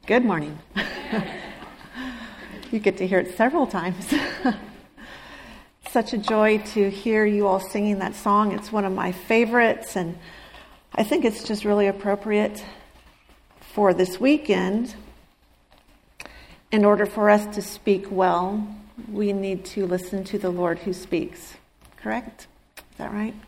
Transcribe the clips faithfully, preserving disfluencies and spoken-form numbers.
Good morning. You get to hear it several times. Such a joy to hear you all singing that song. It's one of my favorites, and I think it's just really appropriate for this weekend. In order for us to speak well, we need to listen to the Lord who speaks. Correct? Is that right?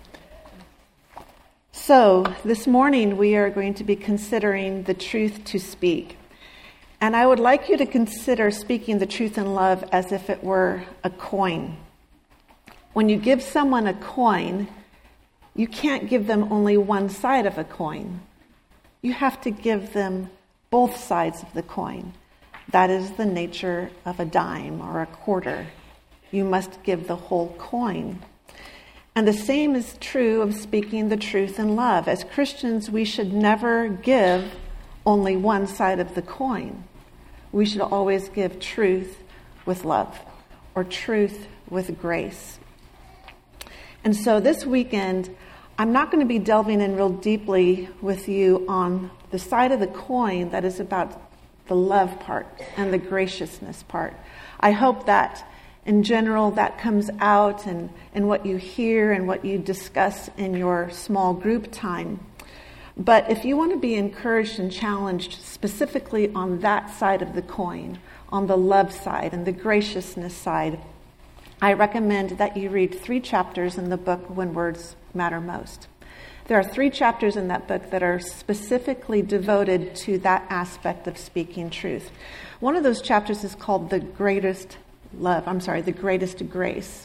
So, this morning we are going to be considering the truth to speak. And I would like you to consider speaking the truth in love as if it were a coin. When you give someone a coin, you can't give them only one side of a coin. You have to give them both sides of the coin. That is the nature of a dime or a quarter. You must give the whole coin. And the same is true of speaking the truth in love. As Christians, we should never give only one side of the coin. We should always give truth with love, or truth with grace. And so this weekend, I'm not going to be delving in real deeply with you on the side of the coin that is about the love part and the graciousness part. I hope that in general, that comes out in, in what you hear and what you discuss in your small group time. But if you want to be encouraged and challenged specifically on that side of the coin, on the love side and the graciousness side, I recommend that you read three chapters in the book When Words Matter Most. There are three chapters in that book that are specifically devoted to that aspect of speaking truth. One of those chapters is called The Greatest Love, I'm sorry, the greatest grace.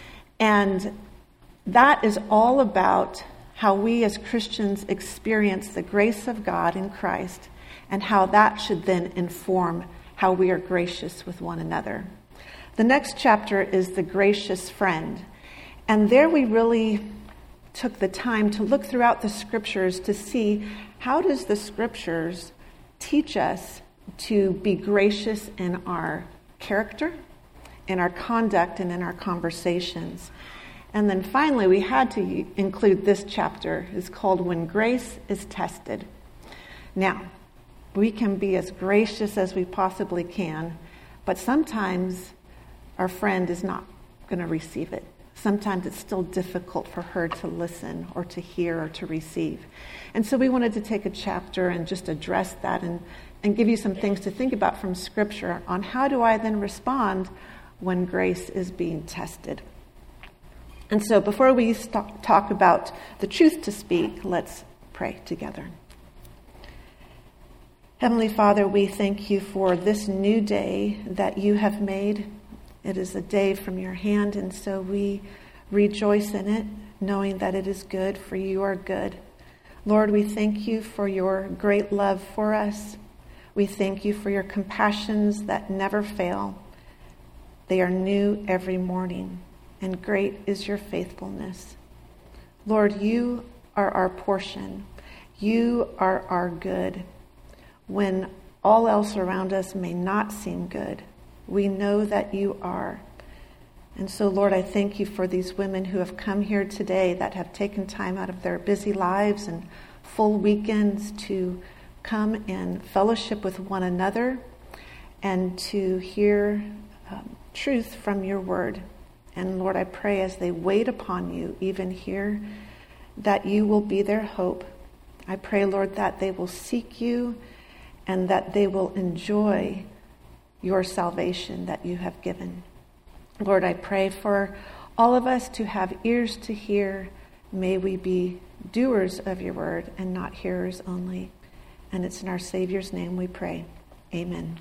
And that is all about how we as Christians experience the grace of God in Christ and how that should then inform how we are gracious with one another. The next chapter is The Gracious Friend. And there we really took the time to look throughout the scriptures to see how does the scriptures teach us to be gracious in our character, in our conduct, and in our conversations. And then finally, we had to include this chapter. It's called When Grace is Tested. Now, we can be as gracious as we possibly can, but sometimes our friend is not going to receive it. Sometimes it's still difficult for her to listen or to hear or to receive. And so we wanted to take a chapter and just address that and, and give you some things to think about from Scripture on how do I then respond when grace is being tested. And so before we stop, talk about the truth to speak, let's pray together. Heavenly Father, we thank you for this new day that you have made. It is a day from your hand, and so we rejoice in it, knowing that it is good, for you are good. Lord, we thank you for your great love for us. We thank you for your compassions that never fail. They are new every morning, and great is your faithfulness. Lord, you are our portion. You are our good. When all else around us may not seem good, we know that you are. And so, Lord, I thank you for these women who have come here today that have taken time out of their busy lives and full weekends to come and fellowship with one another and to hear um, truth from your word. And Lord, I pray as they wait upon you, even here, that you will be their hope. I pray, Lord, that they will seek you and that they will enjoy your salvation that you have given. Lord, I pray for all of us to have ears to hear. May we be doers of your word and not hearers only. And it's in our Savior's name we pray. Amen.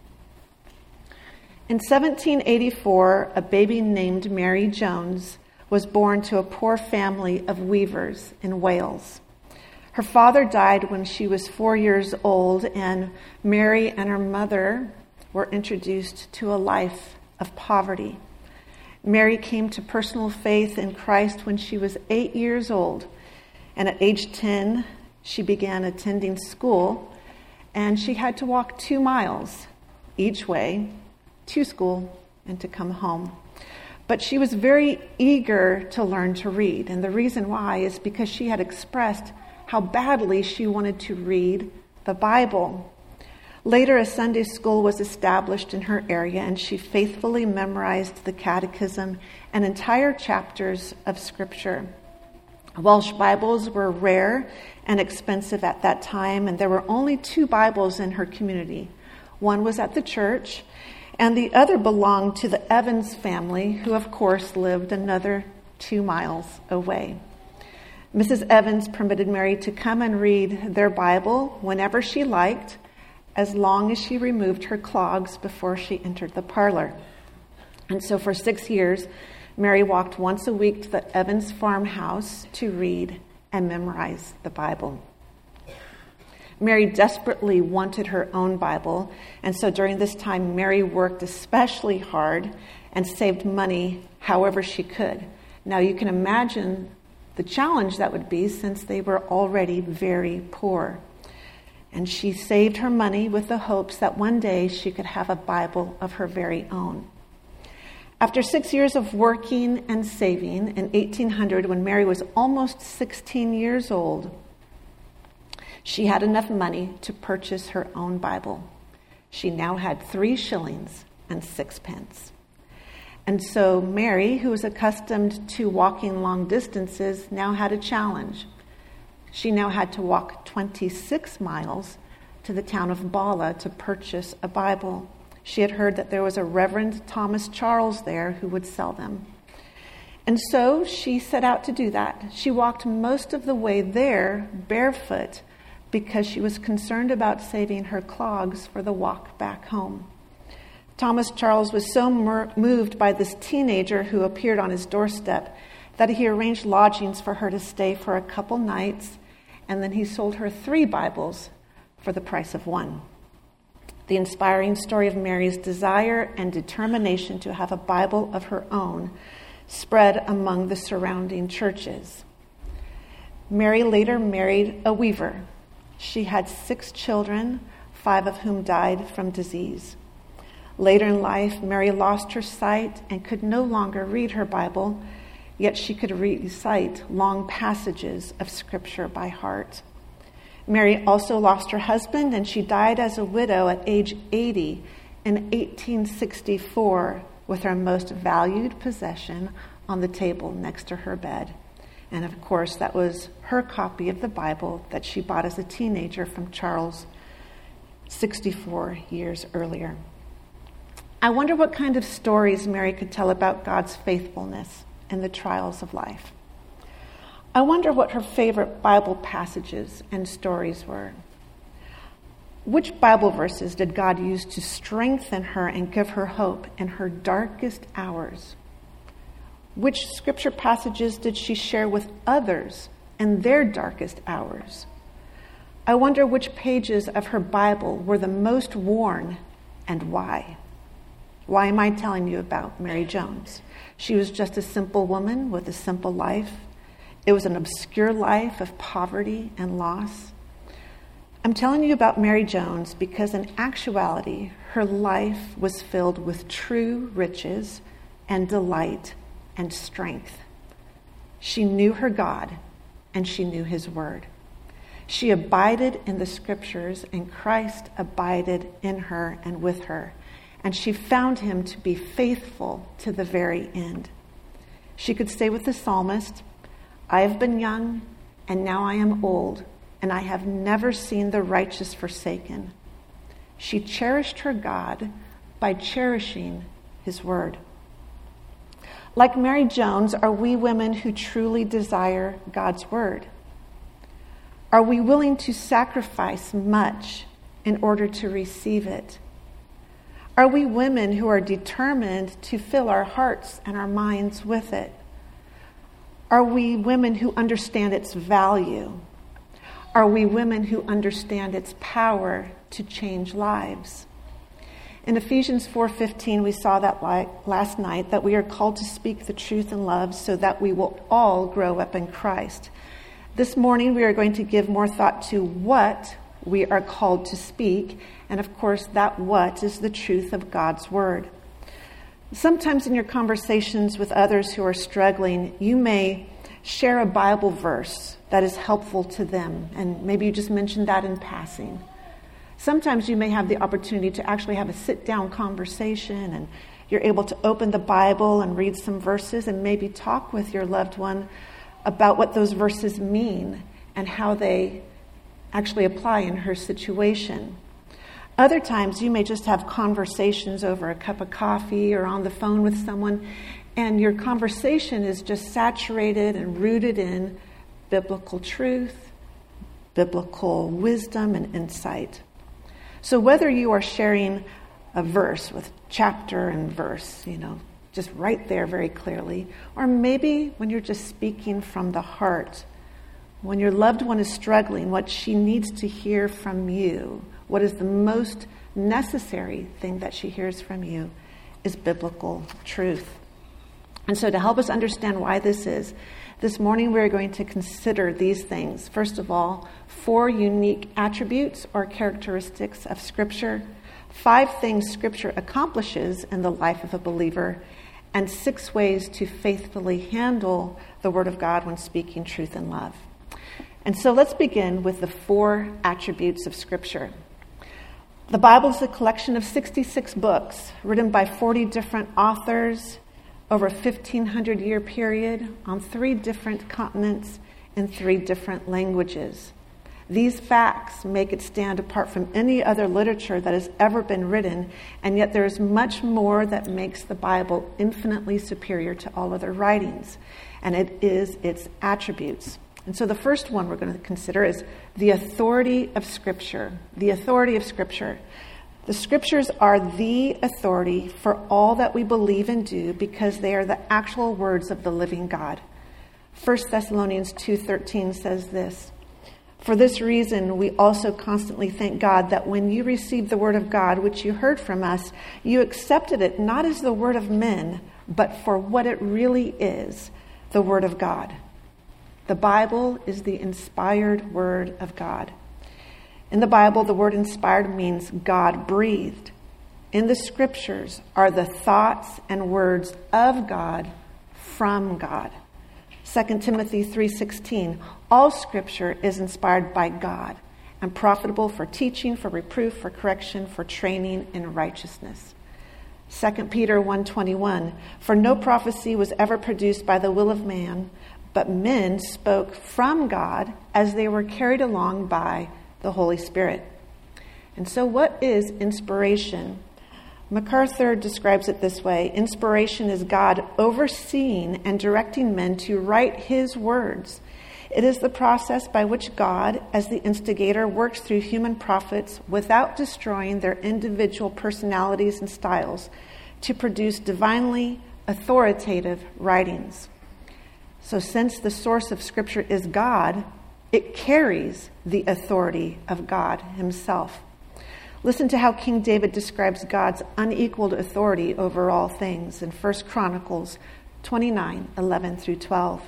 In seventeen eighty-four, a baby named Mary Jones was born to a poor family of weavers in Wales. Her father died when she was four years old, and Mary and her mother were introduced to a life of poverty. Mary came to personal faith in Christ when she was eight years old, and at age ten, she began attending school, and she had to walk two miles each way to school and to come home. But she was very eager to learn to read, and the reason why is because she had expressed how badly she wanted to read the Bible. Later, a Sunday school was established in her area, and she faithfully memorized the catechism and entire chapters of Scripture. Welsh Bibles were rare and expensive at that time, and there were only two Bibles in her community. One was at the church, and the other belonged to the Evans family, who, of course, lived another two miles away. Missus Evans permitted Mary to come and read their Bible whenever she liked, as long as she removed her clogs before she entered the parlor. And so for six years, Mary walked once a week to the Evans farmhouse to read and memorize the Bible. Mary desperately wanted her own Bible, and so during this time, Mary worked especially hard and saved money however she could. Now you can imagine the challenge that would be, since they were already very poor. And she saved her money with the hopes that one day she could have a Bible of her very own. After six years of working and saving, in eighteen hundred, when Mary was almost sixteen years old, she had enough money to purchase her own Bible. She now had three shillings and sixpence. And so Mary, who was accustomed to walking long distances, now had a challenge. She now had to walk twenty-six miles to the town of Bala to purchase a Bible. She had heard that there was a Reverend Thomas Charles there who would sell them. And so she set out to do that. She walked most of the way there barefoot because she was concerned about saving her clogs for the walk back home. Thomas Charles was so mer- moved by this teenager who appeared on his doorstep that he arranged lodgings for her to stay for a couple nights, and then he sold her three Bibles for the price of one. The inspiring story of Mary's desire and determination to have a Bible of her own spread among the surrounding churches. Mary later married a weaver. She had six children, five of whom died from disease. Later in life, Mary lost her sight and could no longer read her Bible, yet she could recite long passages of Scripture by heart. Mary also lost her husband, and she died as a widow at age eighty in eighteen sixty-four, with her most valued possession on the table next to her bed. And of course, that was her copy of the Bible that she bought as a teenager from Charles sixty-four years earlier. I wonder what kind of stories Mary could tell about God's faithfulness in the trials of life. I wonder what her favorite Bible passages and stories were. Which Bible verses did God use to strengthen her and give her hope in her darkest hours? Which scripture passages did she share with others in their darkest hours? I wonder which pages of her Bible were the most worn and why. Why am I telling you about Mary Jones? She was just a simple woman with a simple life. It was an obscure life of poverty and loss. I'm telling you about Mary Jones because in actuality, her life was filled with true riches and delight and strength. She knew her God and she knew his word. She abided in the scriptures, and Christ abided in her and with her. And she found him to be faithful to the very end. She could say with the psalmist, I have been young, and now I am old, and I have never seen the righteous forsaken. She cherished her God by cherishing his word. Like Mary Jones, are we women who truly desire God's word? Are we willing to sacrifice much in order to receive it? Are we women who are determined to fill our hearts and our minds with it? Are we women who understand its value? Are we women who understand its power to change lives? In Ephesians four fifteen, we saw that last night, that we are called to speak the truth in love so that we will all grow up in Christ. This morning, we are going to give more thought to what we are called to speak. And of course, that what is the truth of God's word. Sometimes in your conversations with others who are struggling, you may share a Bible verse that is helpful to them. And maybe you just mentioned that in passing. Sometimes you may have the opportunity to actually have a sit-down conversation, and you're able to open the Bible and read some verses and maybe talk with your loved one about what those verses mean and how they actually apply in her situation. Other times you may just have conversations over a cup of coffee or on the phone with someone, and your conversation is just saturated and rooted in biblical truth, biblical wisdom, and insight. So whether you are sharing a verse with chapter and verse, you know, just right there very clearly, or maybe when you're just speaking from the heart, when your loved one is struggling, what she needs to hear from you, what is the most necessary thing that she hears from you is biblical truth. And so to help us understand why this is, this morning we're going to consider these things. First of all, four unique attributes or characteristics of Scripture, five things Scripture accomplishes in the life of a believer, and six ways to faithfully handle the Word of God when speaking truth in love. And so let's begin with the four attributes of Scripture. The Bible is a collection of sixty-six books written by forty different authors over a fifteen hundred year period on three different continents in three different languages. These facts make it stand apart from any other literature that has ever been written, and yet there is much more that makes the Bible infinitely superior to all other writings, and it is its attributes. And so the first one we're going to consider is the authority of Scripture. The authority of Scripture. The Scriptures are the authority for all that we believe and do because they are the actual words of the living God. First Thessalonians two thirteen says this, "For this reason we also constantly thank God that when you received the word of God, which you heard from us, you accepted it not as the word of men, but for what it really is, the word of God." The Bible is the inspired word of God. In the Bible, the word inspired means God breathed. In the Scriptures are the thoughts and words of God from God. Second Timothy three sixteen, all Scripture is inspired by God and profitable for teaching, for reproof, for correction, for training in righteousness. Second Peter one twenty-one, for no prophecy was ever produced by the will of man, but men spoke from God as they were carried along by the Holy Spirit. And so what is inspiration? MacArthur describes it this way: inspiration is God overseeing and directing men to write his words. It is the process by which God, as the instigator, works through human prophets without destroying their individual personalities and styles to produce divinely authoritative writings. So since the source of Scripture is God, it carries the authority of God himself. Listen to how King David describes God's unequaled authority over all things in First Chronicles twenty-nine, eleven through twelve.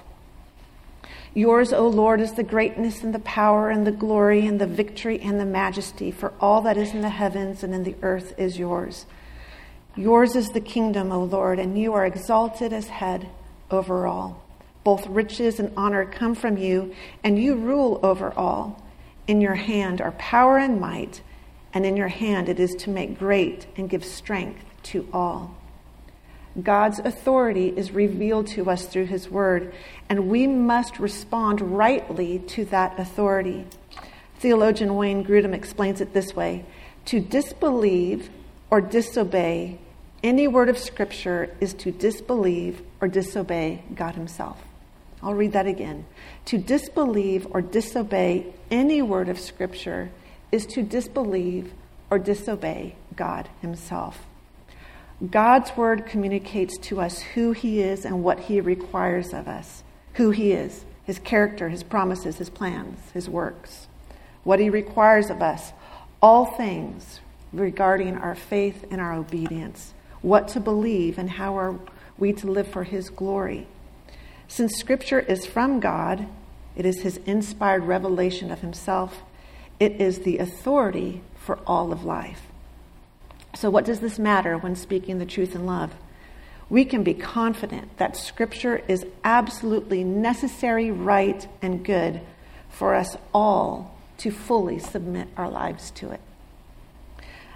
Yours, O Lord, is the greatness and the power and the glory and the victory and the majesty, for all that is in the heavens and in the earth is yours. Yours is the kingdom, O Lord, and you are exalted as head over all. Both riches and honor come from you, and you rule over all. In your hand are power and might, and in your hand it is to make great and give strength to all. God's authority is revealed to us through his word, and we must respond rightly to that authority. Theologian Wayne Grudem explains it this way: to disbelieve or disobey any word of Scripture is to disbelieve or disobey God himself. I'll read that again. To disbelieve or disobey any word of Scripture is to disbelieve or disobey God himself. God's word communicates to us who he is and what he requires of us. Who he is, his character, his promises, his plans, his works. What he requires of us, all things regarding our faith and our obedience. What to believe and how are we to live for his glory. Since Scripture is from God, it is his inspired revelation of himself. It is the authority for all of life. So what does this matter when speaking the truth in love? We can be confident that Scripture is absolutely necessary, right, and good for us all to fully submit our lives to it.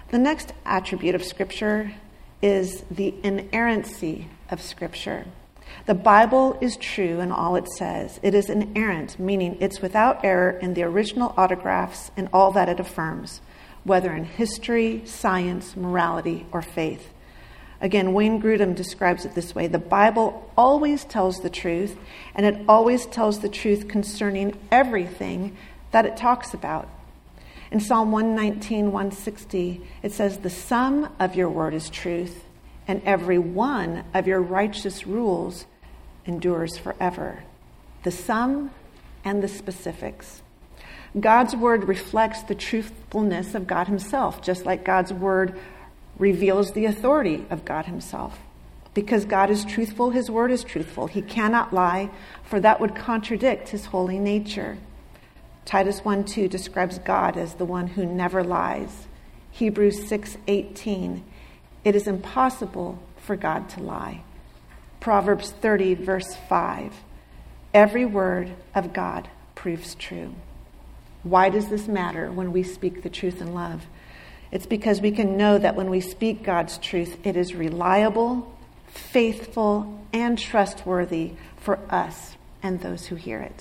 The next attribute of Scripture is the inerrancy of Scripture. The Bible is true in all it says. It is inerrant, meaning it's without error in the original autographs and all that it affirms, whether in history, science, morality, or faith. Again, Wayne Grudem describes it this way: the Bible always tells the truth, and it always tells the truth concerning everything that it talks about. In Psalm one nineteen, one sixty, it says, "The sum of your word is truth, and every one of your righteous rules endures forever." The sum and the specifics. God's word reflects the truthfulness of God himself, just like God's word reveals the authority of God himself. Because God is truthful, his word is truthful. He cannot lie, for that would contradict his holy nature. Titus one two describes God as the one who never lies. Hebrews six eighteen, it is impossible for God to lie. Proverbs thirty, verse five, every word of God proves true. Why does this matter when we speak the truth in love? It's because we can know that when we speak God's truth, it is reliable, faithful, and trustworthy for us and those who hear it.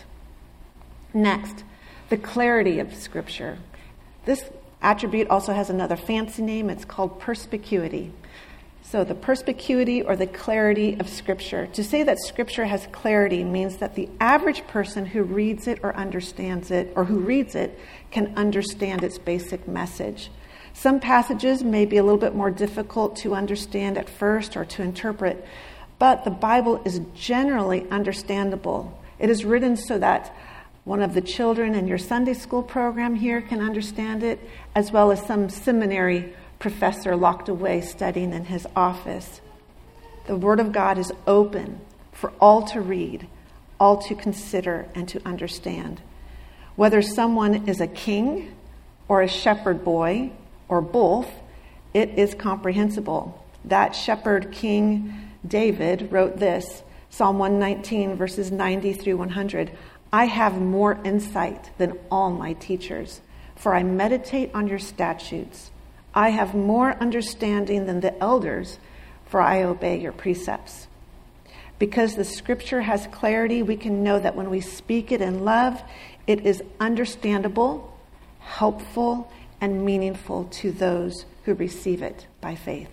Next, the clarity of Scripture. This attribute also has another fancy name. It's called perspicuity. So the perspicuity or the clarity of Scripture. To say that Scripture has clarity means that the average person who reads it or understands it, or who reads it, can understand its basic message. Some passages may be a little bit more difficult to understand at first or to interpret, but the Bible is generally understandable. It is written so that one of the children in your Sunday school program here can understand it, as well as some seminary professor locked away studying in his office. The Word of God is open for all to read, all to consider, and to understand. Whether someone is a king or a shepherd boy, or both, it is comprehensible. That shepherd king David wrote this, Psalm one nineteen, verses ninety through one hundred, "I have more insight than all my teachers, for I meditate on your statutes. I have more understanding than the elders, for I obey your precepts." Because the Scripture has clarity, we can know that when we speak it in love, it is understandable, helpful, and meaningful to those who receive it by faith.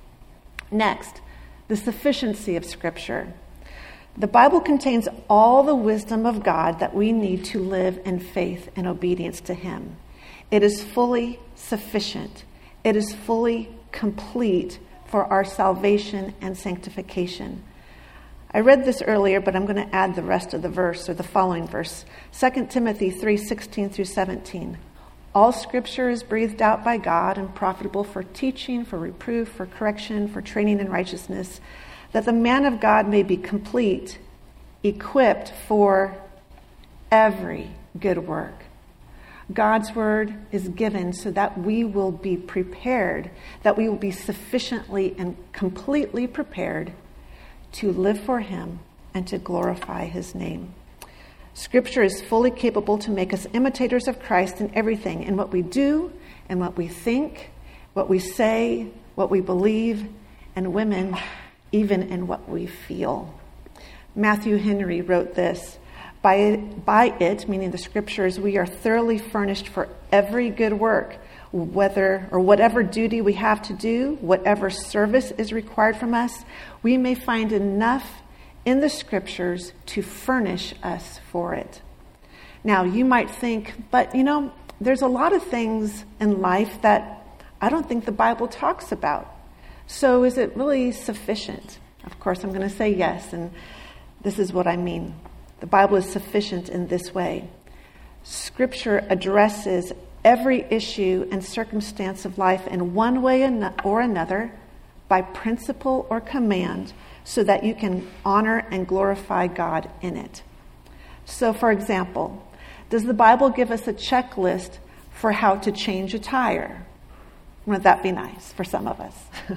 Next, the sufficiency of Scripture. The Bible contains all the wisdom of God that we need to live in faith and obedience to him. It is fully sufficient. It is fully complete for our salvation and sanctification. I read this earlier, but I'm going to add the rest of the verse, or the following verse. Second Timothy three sixteen through seventeen. "All Scripture is breathed out by God and profitable for teaching, for reproof, for correction, for training in righteousness, that the man of God may be complete, equipped for every good work." God's word is given so that we will be prepared, that we will be sufficiently and completely prepared to live for him and to glorify his name. Scripture is fully capable to make us imitators of Christ in everything, in what we do, in what we think, what we say, what we believe, and women, even in what we feel. Matthew Henry wrote this, by it, by it, meaning the Scriptures, we are thoroughly furnished for every good work, whether or whatever duty we have to do, whatever service is required from us, we may find enough in the Scriptures to furnish us for it. Now, you might think, but you know, there's a lot of things in life that I don't think the Bible talks about. So is it really sufficient? Of course, I'm going to say yes, and this is what I mean. The Bible is sufficient in this way. Scripture addresses every issue and circumstance of life in one way or another, by principle or command, so that you can honor and glorify God in it. So, for example, does the Bible give us a checklist for how to change a tire? Wouldn't that be nice for some of us?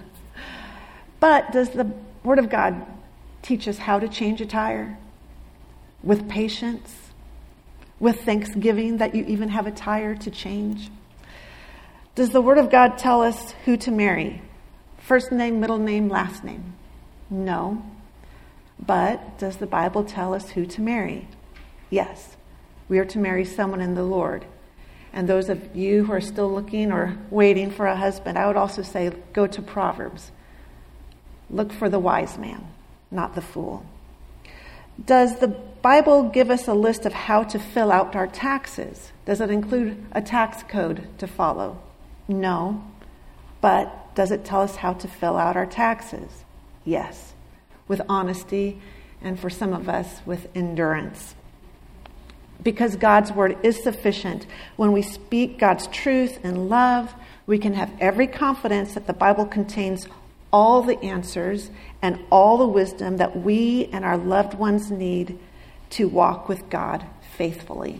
But does the Word of God teach us how to change a tire? With patience? With thanksgiving that you even have a tire to change? Does the Word of God tell us who to marry? First name, middle name, last name? No. But does the Bible tell us who to marry? Yes. We are to marry someone in the Lord. And those of you who are still looking or waiting for a husband, I would also say go to Proverbs. Look for the wise man, not the fool. Does the Bible give us a list of how to fill out our taxes? Does it include a tax code to follow? No. But does it tell us how to fill out our taxes? Yes. With honesty, and for some of us, with endurance. Because God's word is sufficient. When we speak God's truth in love, we can have every confidence that the Bible contains all the answers and all the wisdom that we and our loved ones need to walk with God faithfully.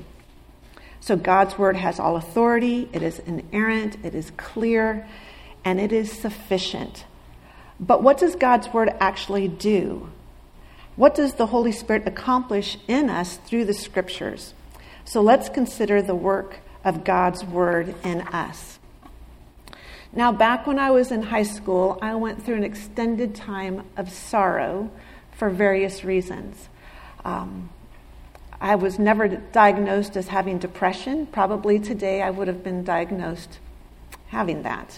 So God's word has all authority, it is inerrant, it is clear, and it is sufficient. But what does God's word actually do? What does the Holy Spirit accomplish in us through the scriptures? So let's consider the work of God's word in us. Now, back when I was in high school, I went through an extended time of sorrow for various reasons. Um, I was never diagnosed as having depression. Probably today I would have been diagnosed having that.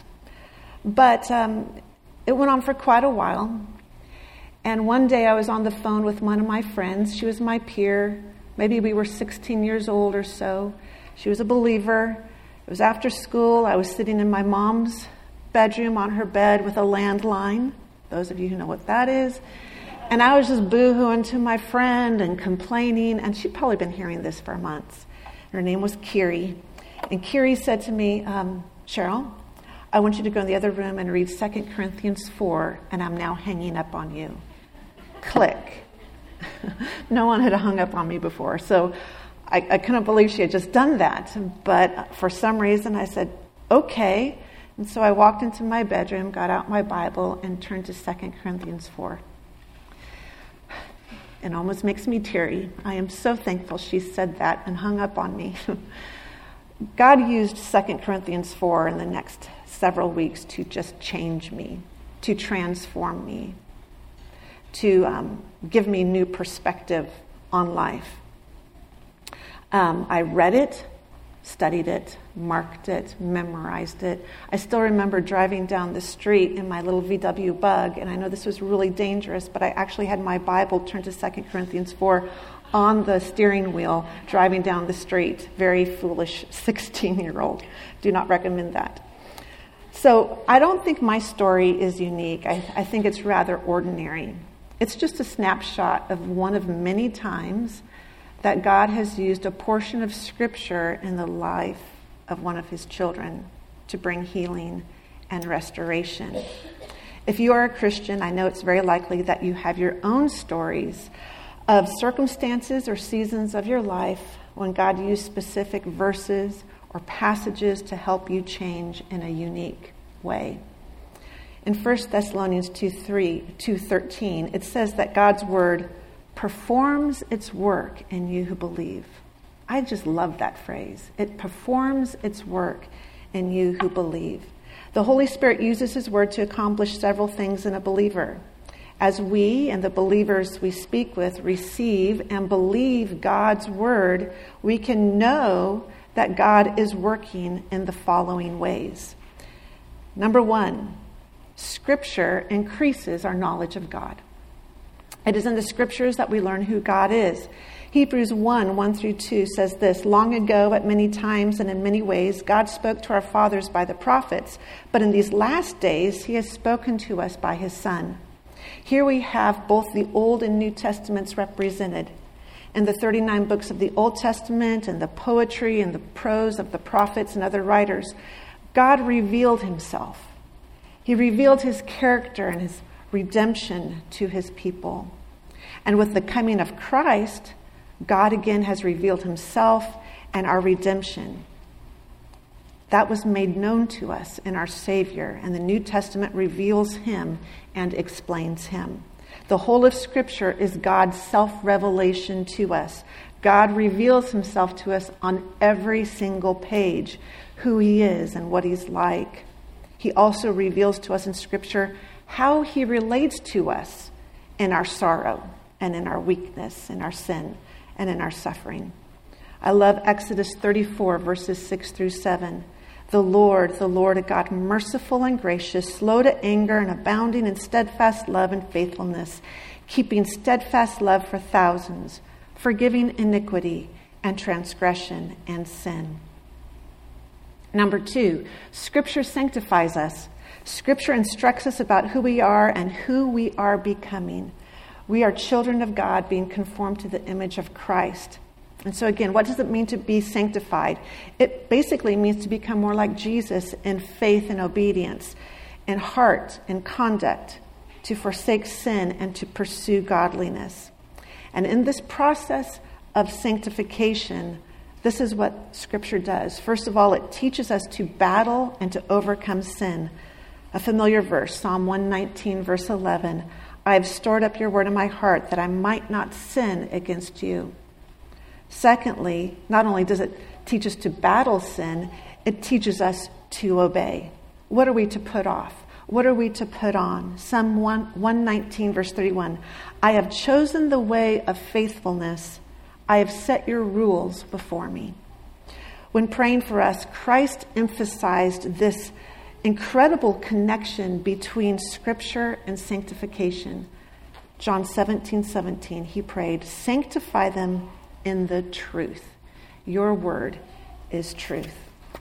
But um, it went on for quite a while. And one day I was on the phone with one of my friends. She was my peer. Maybe we were sixteen years old or so. She was a believer. It was after school. I was sitting in my mom's bedroom on her bed with a landline. Those of you who know what that is. And I was just boo-hooing to my friend and complaining. And she'd probably been hearing this for months. Her name was Kiri. And Kiri said to me, um, Cheryl, I want you to go in the other room and read Second Corinthians four, and I'm now hanging up on you. Click. No one had hung up on me before, so I, I couldn't believe she had just done that. But for some reason, I said, okay. And so I walked into my bedroom, got out my Bible, and turned to Second Corinthians four. It almost makes me teary. I am so thankful she said that and hung up on me. God used Second Corinthians four in the next several weeks to just change me, to transform me, to um, give me new perspective on life. Um, I read it, studied it, marked it, memorized it. I still remember driving down the street in my little V W Bug, and I know this was really dangerous, but I actually had my Bible turned to Second Corinthians four on the steering wheel, driving down the street. Very foolish sixteen-year-old. Do not recommend that. So I don't think my story is unique. I, I think it's rather ordinary. It's just a snapshot of one of many times that God has used a portion of Scripture in the life of one of his children to bring healing and restoration. If you are a Christian, I know it's very likely that you have your own stories of circumstances or seasons of your life when God used specific verses or passages to help you change in a unique way. In First Thessalonians two thirteen, it says that God's word performs its work in you who believe. I just love that phrase. It performs its work in you who believe. The Holy Spirit uses his word to accomplish several things in a believer. As we and the believers we speak with receive and believe God's word, we can know that God is working in the following ways. Number one, Scripture increases our knowledge of God. It is in the Scriptures that we learn who God is. Hebrews one, one through two says this, long ago, at many times and in many ways, God spoke to our fathers by the prophets, but in these last days, he has spoken to us by his Son. Here we have both the Old and New Testaments represented. In the thirty-nine books of the Old Testament and the poetry and the prose of the prophets and other writers, God revealed himself. He revealed his character and his redemption to his people. And with the coming of Christ, God again has revealed himself and our redemption. That was made known to us in our Savior, and the New Testament reveals him and explains him. The whole of Scripture is God's self-revelation to us. God reveals himself to us on every single page, who he is and what he's like. He also reveals to us in Scripture how he relates to us in our sorrow and in our weakness, in our sin, and in our suffering. I love Exodus thirty-four, verses six through seven. The Lord, the Lord, a God merciful and gracious, slow to anger and abounding in steadfast love and faithfulness, keeping steadfast love for thousands, forgiving iniquity and transgression and sin. Number two, Scripture sanctifies us. Scripture instructs us about who we are and who we are becoming. We are children of God being conformed to the image of Christ. And so again, what does it mean to be sanctified? It basically means to become more like Jesus in faith and obedience, in heart and conduct, to forsake sin and to pursue godliness. And in this process of sanctification, this is what Scripture does. First of all, it teaches us to battle and to overcome sin. A familiar verse, Psalm one nineteen, verse eleven, I have stored up your word in my heart that I might not sin against you. Secondly, not only does it teach us to battle sin, it teaches us to obey. What are we to put off? What are we to put on? Psalm one nineteen, verse thirty-one, I have chosen the way of faithfulness. I have set your rules before me. When praying for us, Christ emphasized this incredible connection between Scripture and sanctification. John seventeen seventeen, he prayed, sanctify them in the truth. Your word is truth.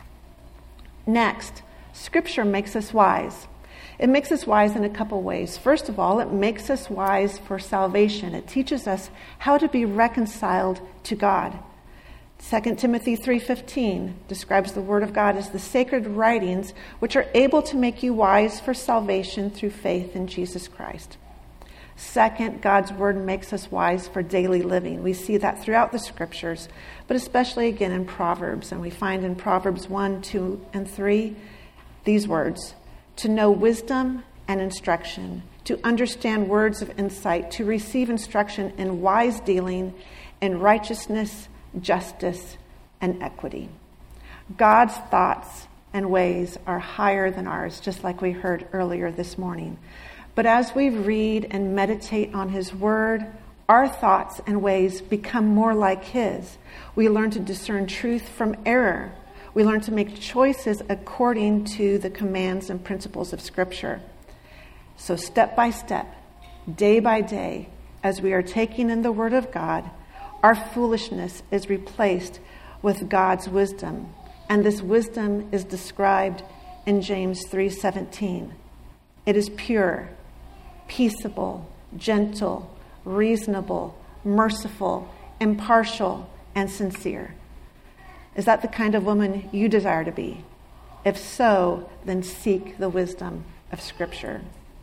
Next, Scripture makes us wise. It makes us wise in a couple ways. First of all, it makes us wise for salvation. It teaches us how to be reconciled to God. Second Timothy three fifteen describes the Word of God as the sacred writings which are able to make you wise for salvation through faith in Jesus Christ. Second, God's Word makes us wise for daily living. We see that throughout the Scriptures, but especially again in Proverbs. And we find in Proverbs one, two, and three these words, to know wisdom and instruction, to understand words of insight, to receive instruction in wise dealing, in righteousness, justice, and equity. God's thoughts and ways are higher than ours, just like we heard earlier this morning. But as we read and meditate on his word, our thoughts and ways become more like his. We learn to discern truth from error. We learn to make choices according to the commands and principles of Scripture. So step by step, day by day, as we are taking in the Word of God, our foolishness is replaced with God's wisdom. And this wisdom is described in James three seventeen. It is pure, peaceable, gentle, reasonable, merciful, impartial, and sincere. Is that the kind of woman you desire to be? If so, then seek the wisdom of Scripture.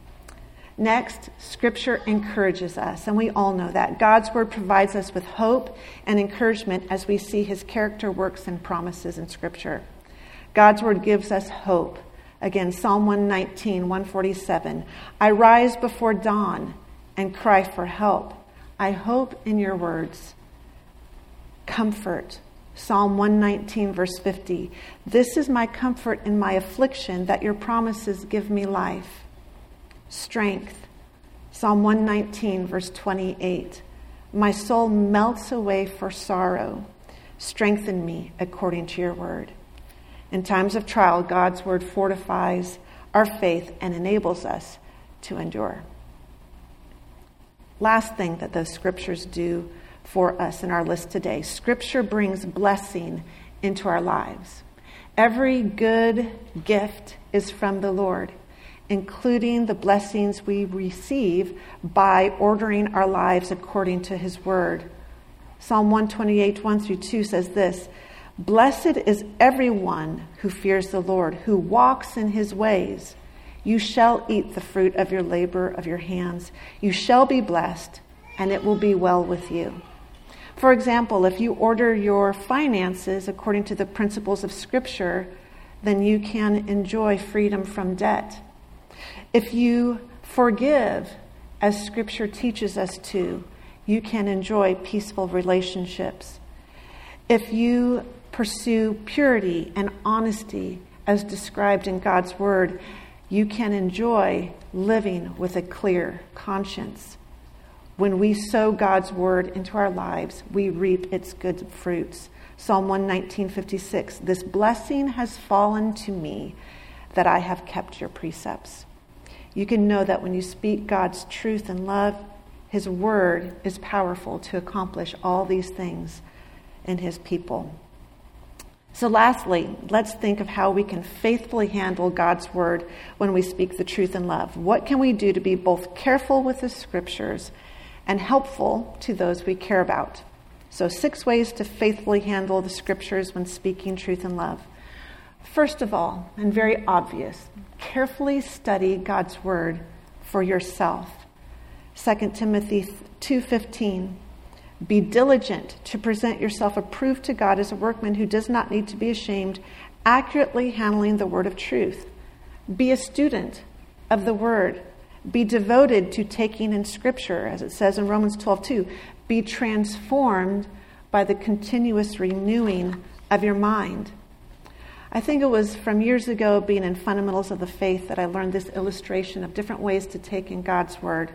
Next, Scripture encourages us, and we all know that. God's Word provides us with hope and encouragement as we see his character, works, and promises in Scripture. God's Word gives us hope. Again, Psalm one nineteen, one forty-seven. I rise before dawn and cry for help. I hope in your words. Comfort. Psalm one nineteen, verse fifty. This is my comfort in my affliction, that your promises give me life. Strength. Psalm one nineteen, verse twenty-eight. My soul melts away for sorrow. Strengthen me according to your word. In times of trial, God's word fortifies our faith and enables us to endure. Last thing that those scriptures do for us in our list today. Scripture brings blessing into our lives. Every good gift is from the Lord, including the blessings we receive by ordering our lives according to his word. Psalm one twenty-eight, one through two says this, Blessed is everyone who fears the Lord, who walks in his ways. You shall eat the fruit of your labor of your hands. You shall be blessed, and it will be well with you. For example, if you order your finances according to the principles of Scripture, then you can enjoy freedom from debt. If you forgive, as Scripture teaches us to, you can enjoy peaceful relationships. If you pursue purity and honesty as described in God's Word, you can enjoy living with a clear conscience. When we sow God's Word into our lives, we reap its good fruits. Psalm one nineteen fifty-six, this blessing has fallen to me that I have kept your precepts. You can know that when you speak God's truth and love, His Word is powerful to accomplish all these things in His people. So lastly, let's think of how we can faithfully handle God's Word when we speak the truth in love. What can we do to be both careful with the Scriptures and helpful to those we care about? So six ways to faithfully handle the Scriptures when speaking truth in love. First of all, and very obvious, carefully study God's Word for yourself. Second Timothy two fifteen, be diligent to present yourself approved to God as a workman who does not need to be ashamed, accurately handling the word of truth. Be a student of the Word. Be devoted to taking in Scripture, as it says in Romans twelve two. Be transformed by the continuous renewing of your mind. I think it was from years ago, being in Fundamentals of the Faith, that I learned this illustration of different ways to take in God's Word,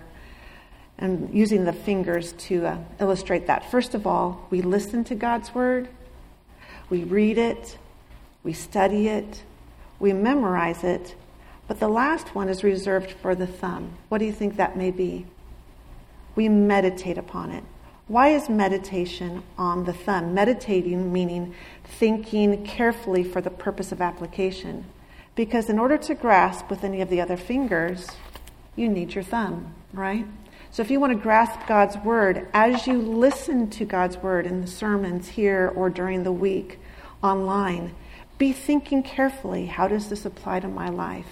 and using the fingers to uh, illustrate that. First of all, we listen to God's Word, we read it, we study it, we memorize it, but the last one is reserved for the thumb. What do you think that may be? We meditate upon it. Why is meditation on the thumb? Meditating meaning thinking carefully for the purpose of application. Because in order to grasp with any of the other fingers, you need your thumb, right? So if you want to grasp God's Word, as you listen to God's Word in the sermons here or during the week online, be thinking carefully, how does this apply to my life?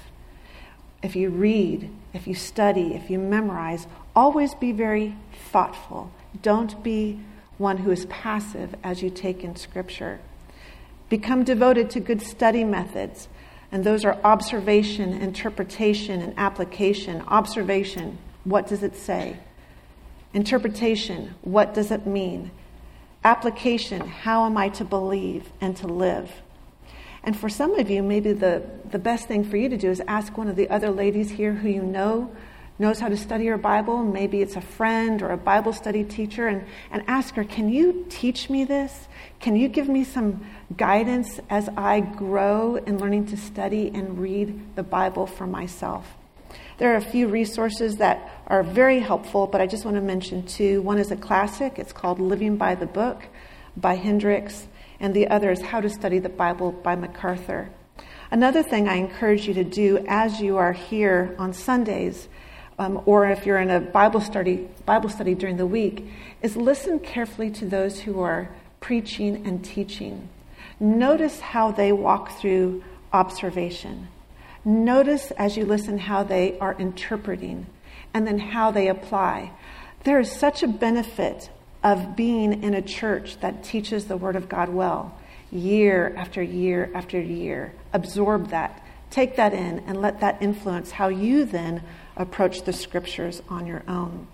If you read, if you study, if you memorize, always be very thoughtful. Don't be one who is passive as you take in Scripture. Become devoted to good study methods, and those are observation, interpretation, and application. Observation, what does it say? Interpretation, what does it mean? Application, how am I to believe and to live? And for some of you, maybe the, the best thing for you to do is ask one of the other ladies here who you know knows how to study your Bible. Maybe it's a friend or a Bible study teacher, and, and ask her, can you teach me this? Can you give me some guidance as I grow in learning to study and read the Bible for myself? There are a few resources that are very helpful, but I just want to mention two. One is a classic. It's called Living by the Book by Hendricks, and the other is How to Study the Bible by MacArthur. Another thing I encourage you to do as you are here on Sundays, um, or if you're in a Bible study, Bible study during the week, is listen carefully to those who are preaching and teaching. Notice how they walk through observation. Notice as you listen how they are interpreting, and then how they apply. There is such a benefit of being in a church that teaches the Word of God well, year after year after year. Absorb that, take that in, and let that influence how you then approach the Scriptures on your own.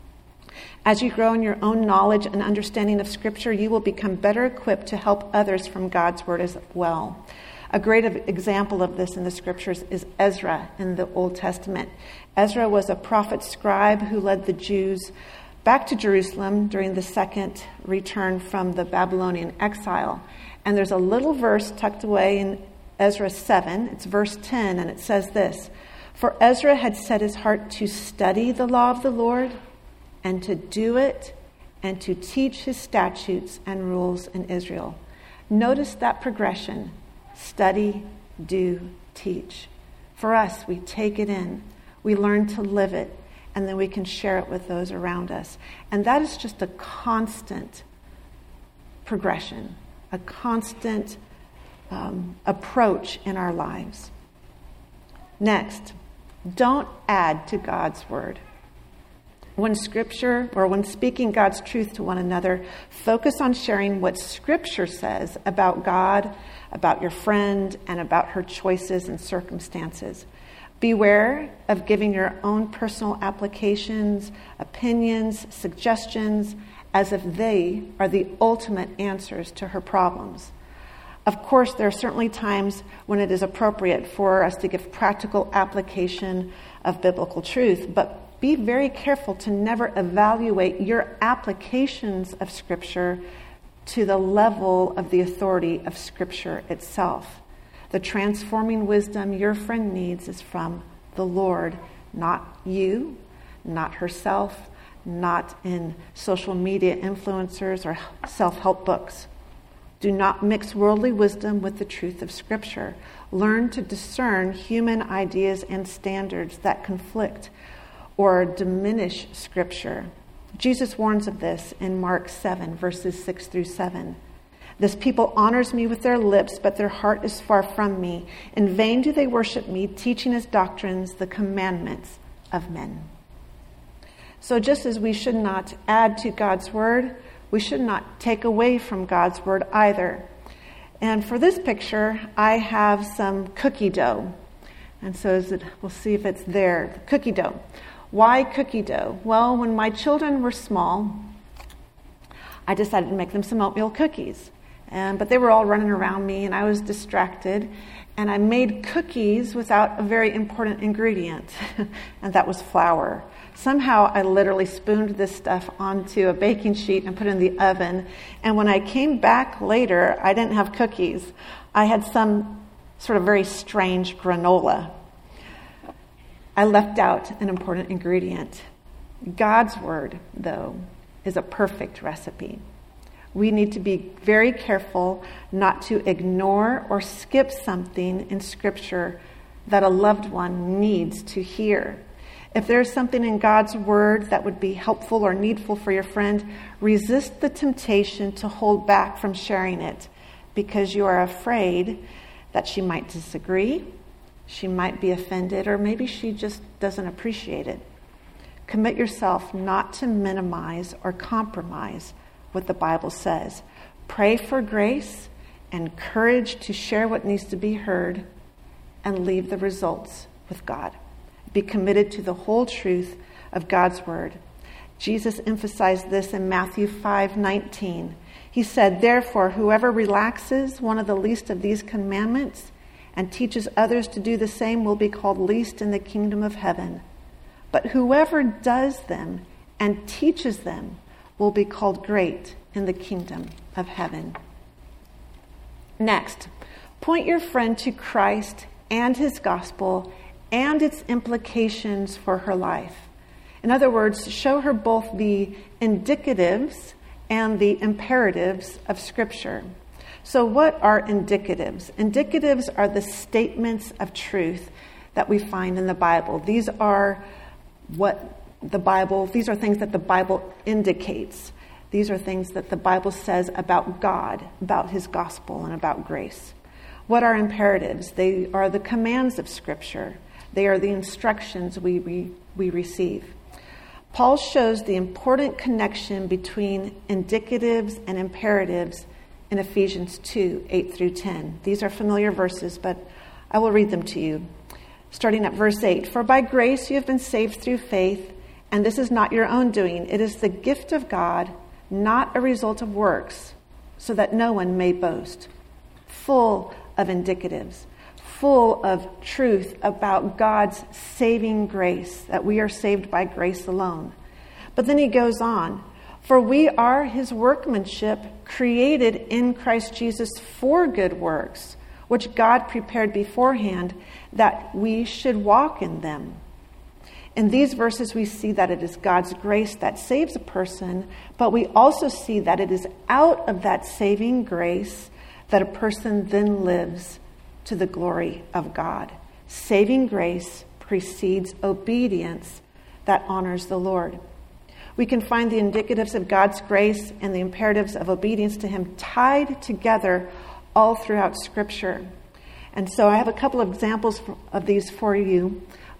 As you grow in your own knowledge and understanding of Scripture, you will become better equipped to help others from God's Word as well. A great example of this in the Scriptures is Ezra in the Old Testament. Ezra was a prophet scribe who led the Jews back to Jerusalem during the second return from the Babylonian exile. And there's a little verse tucked away in Ezra seven. It's verse ten, and it says this: For Ezra had set his heart to study the law of the Lord, and to do it, and to teach his statutes and rules in Israel. Notice that progression. Study, do, teach. For us, we take it in, we learn to live it, and then we can share it with those around us. And that is just a constant progression, a constant um, approach in our lives. Next, don't add to God's Word. When Scripture, or when speaking God's truth to one another, focus on sharing what Scripture says about God, about your friend, and about her choices and circumstances. Beware of giving your own personal applications, opinions, suggestions, as if they are the ultimate answers to her problems. Of course, there are certainly times when it is appropriate for us to give practical application of biblical truth, but be very careful to never evaluate your applications of Scripture to the level of the authority of Scripture itself. The transforming wisdom your friend needs is from the Lord, not you, not herself, not in social media influencers or self-help books. Do not mix worldly wisdom with the truth of Scripture. Learn to discern human ideas and standards that conflict or diminish Scripture. Jesus warns of this in Mark seven, verses six through seven. This people honors me with their lips, but their heart is far from me. In vain do they worship me, teaching as doctrines the commandments of men. So just as we should not add to God's word, we should not take away from God's word either. And for this picture, I have some cookie dough. And so is it, we'll see if it's there. Cookie dough. Why cookie dough? Well, when my children were small, I decided to make them some oatmeal cookies. And, but they were all running around me, and I was distracted. And I made cookies without a very important ingredient, and that was flour. Somehow I literally spooned this stuff onto a baking sheet and put it in the oven. And when I came back later, I didn't have cookies. I had some sort of very strange granola. I left out an important ingredient. God's word, though, is a perfect recipe. We need to be very careful not to ignore or skip something in Scripture that a loved one needs to hear. If there's something in God's word that would be helpful or needful for your friend, resist the temptation to hold back from sharing it because you are afraid that she might disagree, she might be offended, or maybe she just doesn't appreciate it. Commit yourself not to minimize or compromise what the Bible says. Pray for grace and courage to share what needs to be heard and leave the results with God. Be committed to the whole truth of God's word. Jesus emphasized this in Matthew five nineteen. He said, "Therefore, whoever relaxes one of the least of these commandments and teaches others to do the same will be called least in the kingdom of heaven. But whoever does them and teaches them will be called great in the kingdom of heaven." Next, point your friend to Christ and his gospel and its implications for her life. In other words, show her both the indicatives and the imperatives of Scripture. So what are indicatives? Indicatives are the statements of truth that we find in the Bible. These are what the Bible, these are things that the Bible indicates. These are things that the Bible says about God, about his gospel, and about grace. What are imperatives? They are the commands of Scripture. They are the instructions we, we, we receive. Paul shows the important connection between indicatives and imperatives in Ephesians two, eight through ten. These are familiar verses, but I will read them to you. Starting at verse eight. "For by grace you have been saved through faith, and this is not your own doing. It is the gift of God, not a result of works, so that no one may boast." Full of indicatives. Full of truth about God's saving grace, that we are saved by grace alone. But then he goes on, "For we are his workmanship, created in Christ Jesus for good works, which God prepared beforehand that we should walk in them." In these verses, we see that it is God's grace that saves a person, but we also see that it is out of that saving grace that a person then lives to the glory of God. Saving grace precedes obedience that honors the Lord. We can find the indicatives of God's grace and the imperatives of obedience to him tied together all throughout Scripture. And so I have a couple of examples of these for you.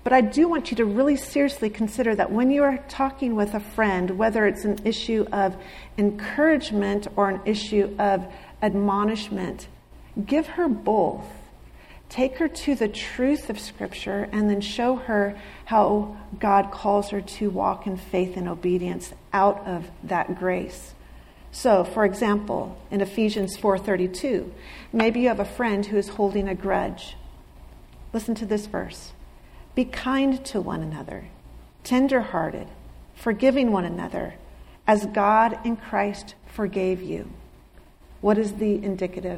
But I do want you to really seriously consider that when you are talking with a friend, whether it's an issue of encouragement or an issue of admonishment, give her both. Take her to the truth of Scripture and then show her how God calls her to walk in faith and obedience out of that grace. So, for example, in Ephesians four thirty-two, maybe you have a friend who is holding a grudge. Listen to this verse. Be kind to one another, tender-hearted, forgiving one another, as God in Christ forgave you. What is the indicative?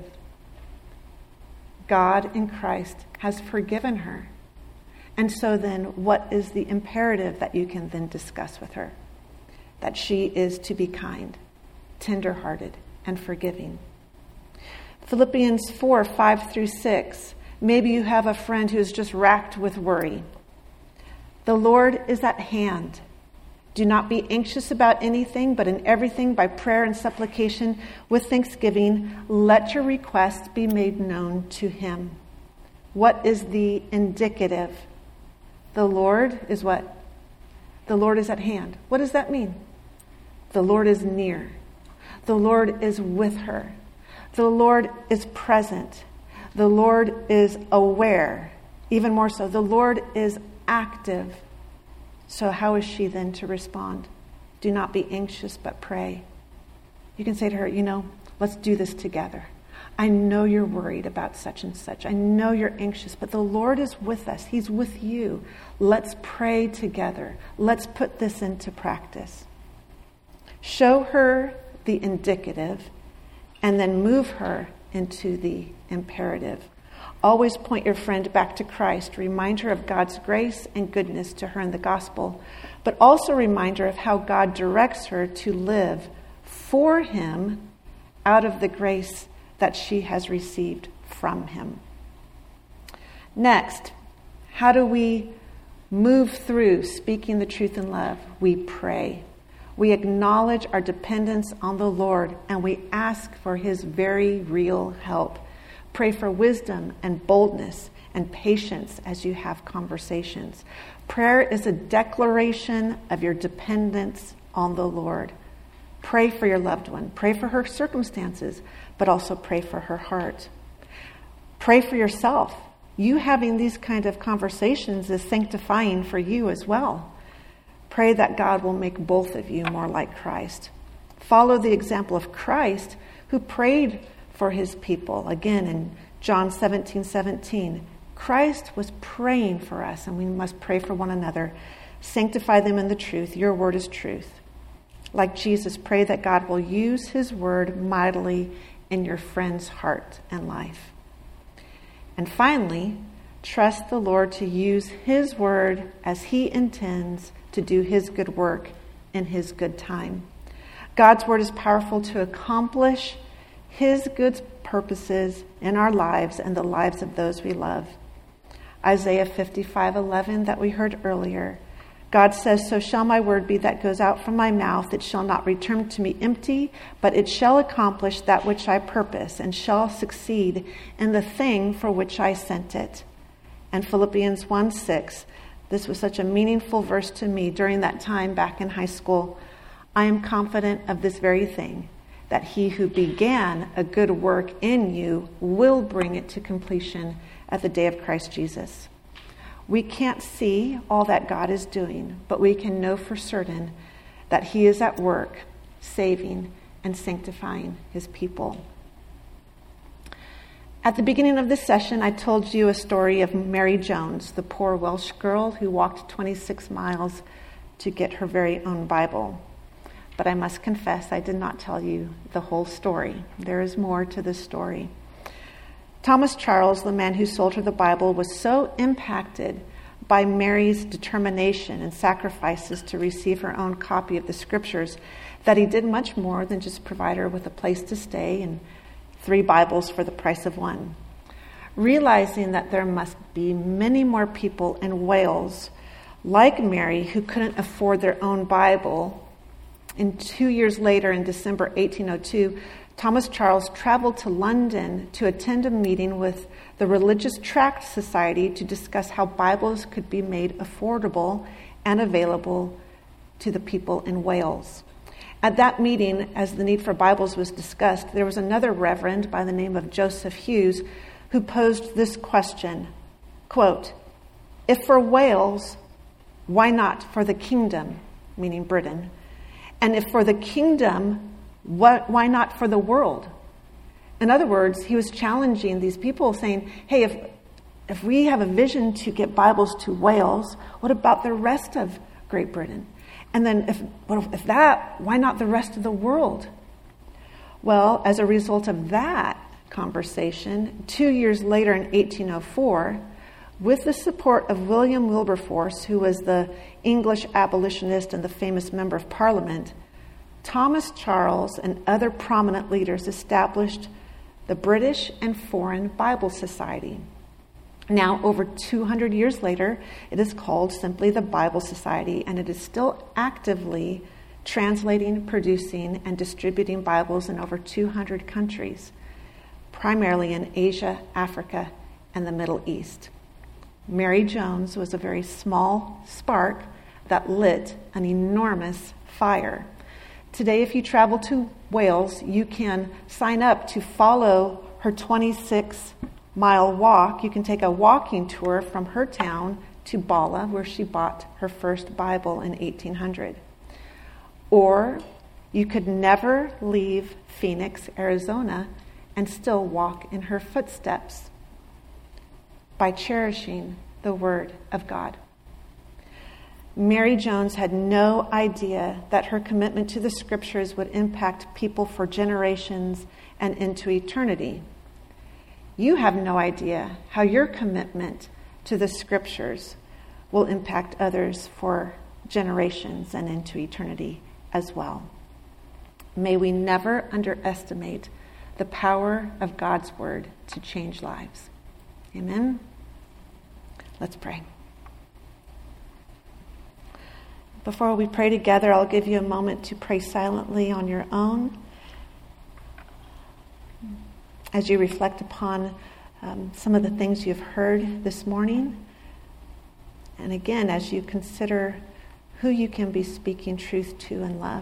God in Christ has forgiven her. And so then, what is the imperative that you can then discuss with her? That she is to be kind, tender-hearted, and forgiving. Philippians four, five through six. Maybe you have a friend who is just racked with worry. The Lord is at hand. Do not be anxious about anything, but in everything by prayer and supplication with thanksgiving, let your requests be made known to him. What is the indicative? The Lord is what? The Lord is at hand. What does that mean? The Lord is near. The Lord is with her. The Lord is present. The Lord is aware. Even more so, the Lord is active. So how is she then to respond? Do not be anxious, but pray. You can say to her, you know, let's do this together. I know you're worried about such and such. I know you're anxious, but the Lord is with us. He's with you. Let's pray together. Let's put this into practice. Show her the indicative and then move her into the imperative. Always point your friend back to Christ. Remind her of God's grace and goodness to her in the gospel, but also remind her of how God directs her to live for him out of the grace that she has received from him. Next, how do we move through speaking the truth in love? We pray. We acknowledge our dependence on the Lord, and we ask for his very real help. Pray for wisdom and boldness and patience as you have conversations. Prayer is a declaration of your dependence on the Lord. Pray for your loved one. Pray for her circumstances, but also pray for her heart. Pray for yourself. You having these kind of conversations is sanctifying for you as well. Pray that God will make both of you more like Christ. Follow the example of Christ, who prayed for his people. Again, in John seventeen seventeen, Christ was praying for us, and we must pray for one another. Sanctify them in the truth. Your word is truth. Like Jesus, pray that God will use his word mightily in your friend's heart and life. And finally, trust the Lord to use his word as he intends to do his good work in his good time. God's word is powerful to accomplish his good purposes in our lives and the lives of those we love. Isaiah fifty-five eleven that we heard earlier. God says, so shall my word be that goes out from my mouth. It shall not return to me empty, but it shall accomplish that which I purpose and shall succeed in the thing for which I sent it. And Philippians one six, this was such a meaningful verse to me during that time back in high school. I am confident of this very thing, that he who began a good work in you will bring it to completion at the day of Christ Jesus. We can't see all that God is doing, but we can know for certain that he is at work, saving and sanctifying his people. At the beginning of this session, I told you a story of Mary Jones, the poor Welsh girl who walked twenty-six miles to get her very own Bible. But I must confess, I did not tell you the whole story. There is more to this story. Thomas Charles, the man who sold her the Bible, was so impacted by Mary's determination and sacrifices to receive her own copy of the scriptures that he did much more than just provide her with a place to stay and three Bibles for the price of one. Realizing that there must be many more people in Wales like Mary who couldn't afford their own Bible, and two years later, in December eighteen oh two, Thomas Charles traveled to London to attend a meeting with the Religious Tract Society to discuss how Bibles could be made affordable and available to the people in Wales. At that meeting, as the need for Bibles was discussed, there was another reverend by the name of Joseph Hughes who posed this question, quote, "If for Wales, why not for the kingdom," meaning Britain, "and if for the kingdom, what, why not for the world?" In other words, he was challenging these people, saying, hey, if if we have a vision to get Bibles to Wales, what about the rest of Great Britain? And then if, if that, why not the rest of the world? Well, as a result of that conversation, two years later in eighteen oh four, with the support of William Wilberforce, who was the English abolitionist and the famous member of Parliament, Thomas Charles and other prominent leaders established the British and Foreign Bible Society. Now, over two hundred years later, it is called simply the Bible Society, and it is still actively translating, producing, and distributing Bibles in over two hundred countries, primarily in Asia, Africa, and the Middle East. Mary Jones was a very small spark that lit an enormous fire. Today, if you travel to Wales, you can sign up to follow her twenty-six mile walk. You can take a walking tour from her town to Bala, where she bought her first Bible in eighteen hundred. Or you could never leave Phoenix, Arizona, and still walk in her footsteps by cherishing the Word of God. Mary Jones had no idea that her commitment to the Scriptures would impact people for generations and into eternity. You have no idea how your commitment to the Scriptures will impact others for generations and into eternity as well. May we never underestimate the power of God's Word to change lives. Amen? Let's pray. Before we pray together, I'll give you a moment to pray silently on your own as you reflect upon um, some of the things you've heard this morning. And again, as you consider who you can be speaking truth to in love.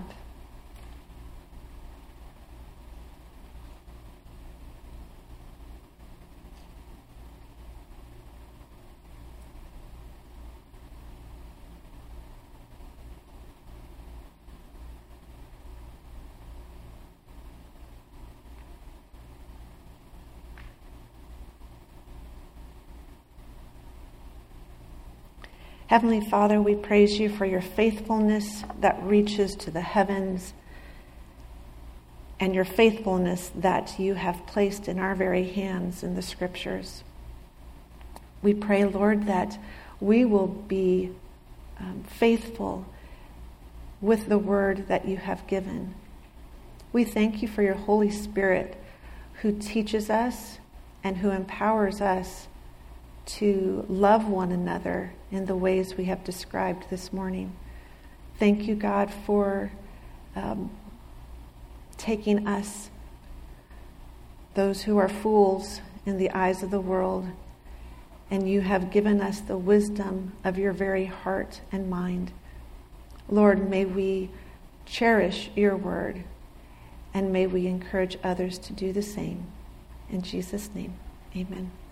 Heavenly Father, we praise you for your faithfulness that reaches to the heavens and your faithfulness that you have placed in our very hands in the Scriptures. We pray, Lord, that we will be um, faithful with the word that you have given. We thank you for your Holy Spirit who teaches us and who empowers us to love one another in the ways we have described this morning. Thank you, God, for um, taking us, those who are fools in the eyes of the world, and you have given us the wisdom of your very heart and mind. Lord, may we cherish your word, and may we encourage others to do the same. In Jesus' name, amen.